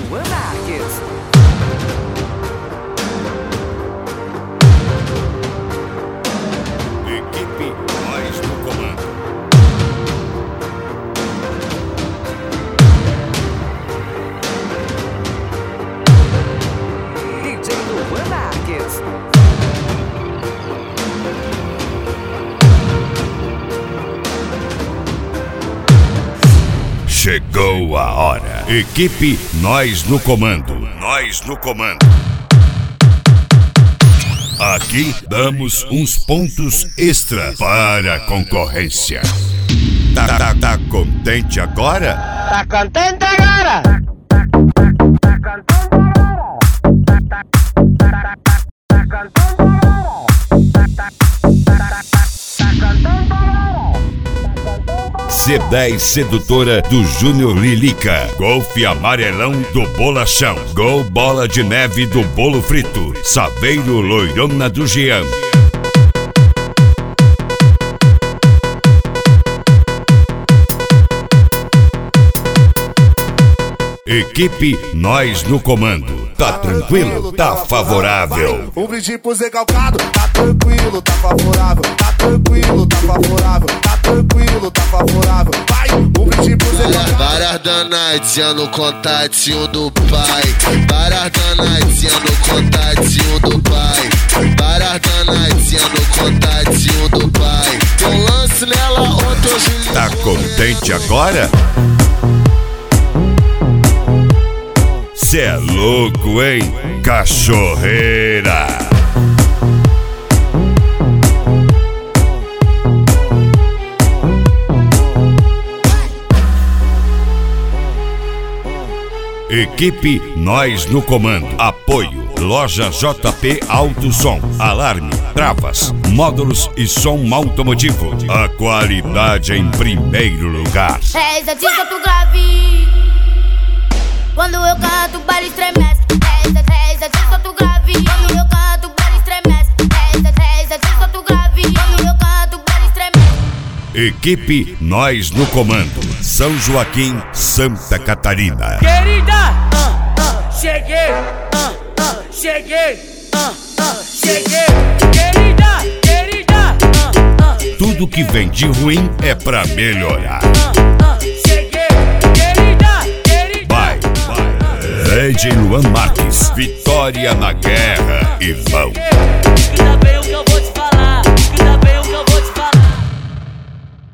Luan Marques. Equipe Nós no Comando. DJ Luan Marques. Chegou a hora. Equipe Nós no Comando. Nós no Comando. Aqui damos uns pontos extra para a concorrência. Tá contente agora? Tá contente agora? C10 sedutora do Júnior Lilica. Golfe amarelão do Bolachão. Gol bola de neve do Bolo Frito. Saveiro loirona do Jean. Equipe Nós no Comando. Tá tranquilo? Tá favorável. Um brinde pro Zé Calcado. Tá tranquilo, tá favorável. Tá tranquilo, tá favorável. Tá tranquilo, tá favorável. Vai, um brinde pro Zé Calcado. Várias danadinhas no contatinho do pai. Várias danadinhas no contatinho do pai. Várias danadinhas no contatinho do pai. Tem um lance nela ontem, hoje. Tá contente agora? Cê é louco, hein? Cachorreira! Equipe Nós no Comando. Apoio Loja JP Auto Som. Alarme, travas, módulos e som automotivo. A qualidade em primeiro lugar. É essa dica pro grave. Quando eu canto, o baile estremece. Essa dica pro grave. Quando eu canto, o baile estremece. Essa dica pro grave. Quando eu canto, o baile estremece. Equipe Nós no Comando. São Joaquim, Santa Catarina. Querida, cheguei, cheguei, cheguei. Querida, Tudo que vem de ruim é pra melhorar. cheguei. Querida, Vai. DJ Luan Marques. Vitória na guerra, irmão. cheguei.